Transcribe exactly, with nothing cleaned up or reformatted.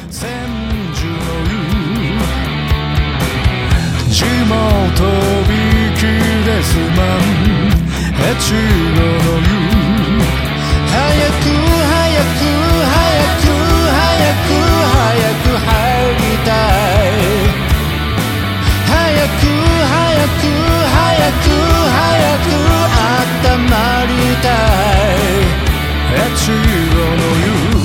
千住の湯地元びきですまん越後の湯早く早く早く早く早く入りたい早く早く早く早く温まりたい越後の湯